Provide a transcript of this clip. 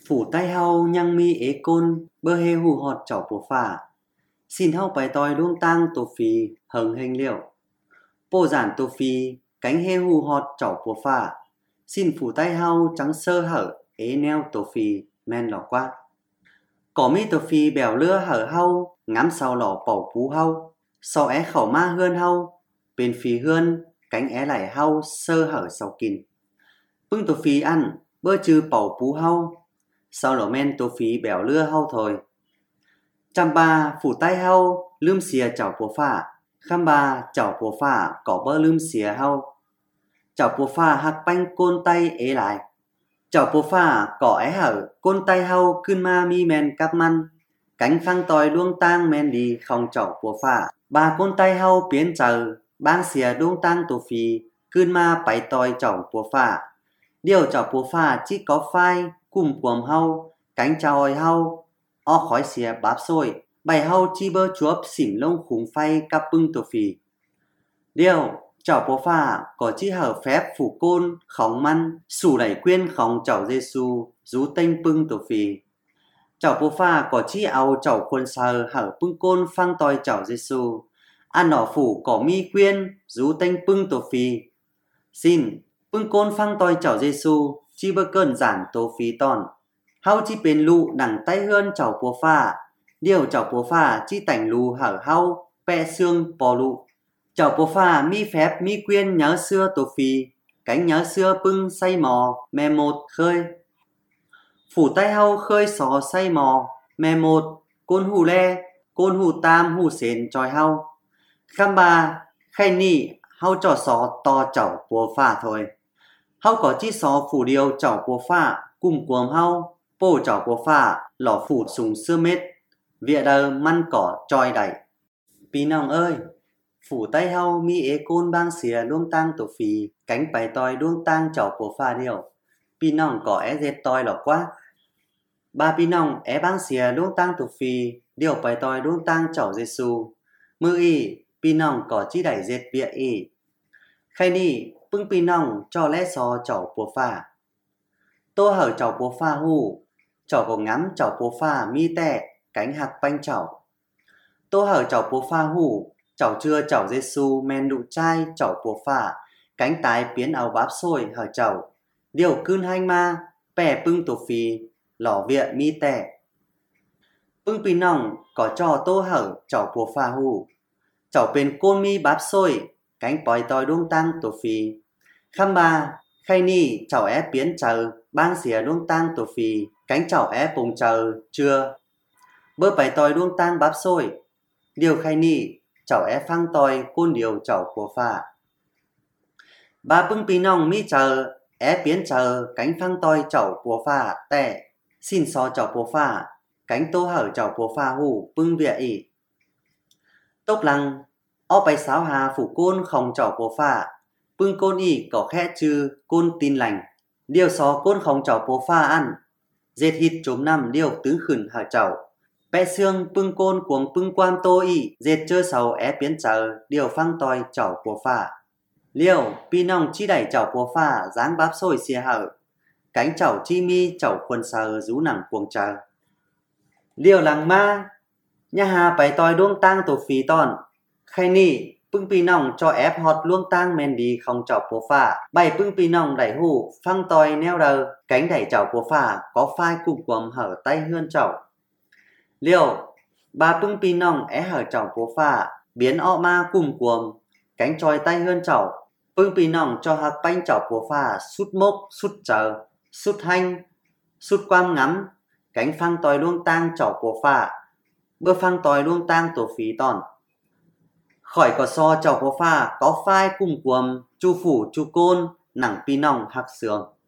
Phủ tay hau nhăng mi ế côn bơ hê hù họt chảo bùa phả. Xin hau bài tòi luông tang tổ phì hầng hình liệu. Bồ giản tổ phì cánh hê hù họt chảo bùa phả. Xin phủ tay hau trắng sơ hở ế neo tổ phì men lỏ qua. Cỏ mi tổ phì bèo lưa hở hau ngắm sau lỏ bầu phú hau. Sau é khẩu ma hươn hau bên phì hươn cánh é lại hau sơ hở sau kìn. Bưng tổ phì ăn bơ trừ bầu phú hau. Sau lỗ men tổ phí bèo lưa hau thôi. Chăm ba phủ tay hau lưm xìa chảo bùa phả. Khăm ba chảo bùa phả có bơ lưm xìa hau. Chảo bùa phả hạc banh côn tay ế lại. Chảo bùa phả có é hở côn tay hau cươn ma mi men cắp măn. Cánh phăng tòi luông tang men đi không chảo bùa phả. Ba côn tay hau biến chờ bang xìa luông tang tổ phí cươn ma bày tòi chảo bùa phả. Điều chảo bùa phả chỉ có phai cùng cuồm hau, cánh chòi hau, o khói xìa báp xôi, bày hau chi bơ chuốp xỉm lông khủng phay cắp bưng tổ phì. Điều, chảo bố phà có chi hở phép phủ côn, khóng măn, sủ đẩy quyên khóng chảo Giê-xu, rú tênh bưng tổ phì. Chảo bố phà có chi áo chảo khuôn sờ hở bưng côn phăng tòi chảo Giê-xu. Ăn nỏ phủ có mi quyên, rú tênh bưng tổ phì. Xin, bưng côn phăng tòi chảo Giê-xu, chi bơ cơn giản tổ phí tòn. Hau chi bền lụ đằng tay hươn chảo bùa phà. Điều chảo bùa phà chi tảnh lù hở hau, pẹ xương bò lụ. Chảo bùa phà mi phép mi quyên nhớ xưa tổ phí. Cánh nhớ xưa bưng say mò, mè một khơi. Phủ tay hau khơi xó say mò, mè một, côn hù le, côn hù tam hù xến tròi hau. Khăm ba, khay nị, hau trò xó to chảo bùa phà thôi. Hau có chi xó phủ điều chảo bùa phà cùng cuồm hau, bồ chảo bùa phà lỏ phủ sùng xưa mết, vịa đờ măn cỏ tròi đẩy. Pí nòng ơi, phủ tay hau mi ế côn bang xìa luông tang tổ phì, cánh bài tòi luông tang chảo bùa phà điều. Pí nòng có é dệt tòi lỏ quá. Ba pí nòng é bang xìa luông tang tổ phì, điều bài tòi luông tang chảo Giê-xu. Mư y, pí nòng có chi đẩy dệt vịa y. Khay nị, bưng pí nòng cho lẽ xò chảo bùa phà. Tô hở chảo bùa phà hù, chảo có ngắm chảo bùa phà mi tẹ, cánh hạc banh chảo. Tô hở chảo bùa phà hù, chảo chưa chảo Giê-xu men đụ chai chảo bùa phà, cánh tái biến áo báp xôi hở chảo. Điều cươn hanh ma, bè bưng tổ phì, lỏ vịa mi tẹ. Bưng pí nòng có cho tô hở chảo bùa phà hù, chảo bên côn mi báp xôi, cánh bòi tòi đuông tang tổ phì. Khăm ba, khay nị chảo é biến chờ, bang xìa đuông tang tổ phì, cánh chảo é bùng chờ, chưa. Bơ bài tòi đuông tang báp xôi. Điều khay nị, chảo é phăng tòi côn điều chảo của phà. Ba bưng pí nòng mi chờ, é biến chờ, cánh phăng tòi chảo của phà, tẹ. Xin xò chảo của phà, cánh tô hở chảo của phà hù, bưng vịa ỉ. Tốc lăng, o bài sáo hà phủ côn khòng chảo của phà. Bưng côn y có khẽ chư côn tin lành. Điều xó côn khòng chảo bố pha ăn. Dệt hít chốm nằm điều tướng khửn hả chảo. Bẹ xương bưng côn cuồng bưng quan tô y. Dệt chơ sầu é biến chờ điều phăng tòi chảo bố pha. Liêu pi nòng chi đẩy chảo bố pha dáng báp xôi xìa hở. Cánh chảo chi mi chảo quần sờ rú nẳng cuồng chờ. Liêu làng ma. Nhà hà bày tòi đuông tang tổ phí tòn. Khay nị bưng pí nòng cho ép hot luông tang men đi không chảo bố phà. Bày bưng pí nòng đẩy hù phăng tòi neo đờ. Cánh đẩy chảo bố phà có phai cùng quầm hở tay hươn chảo. Liêu ba bưng pí nòng é hở chảo bố phà biến ọ ma cùng quầm. Cánh tròi tay hươn chảo. Bưng pí nòng cho hạc banh chảo bố phà sút mốc sút chờ sút hanh sút quam ngắm. Cánh phăng tòi luông tang chảo bố phà. Bơ phăng tòi luông tang tổ phí tòn. Khỏi có so chảo bố phà có phai cùng cuồm chu phủ chu côn nẳng pí nòng hạc sườn.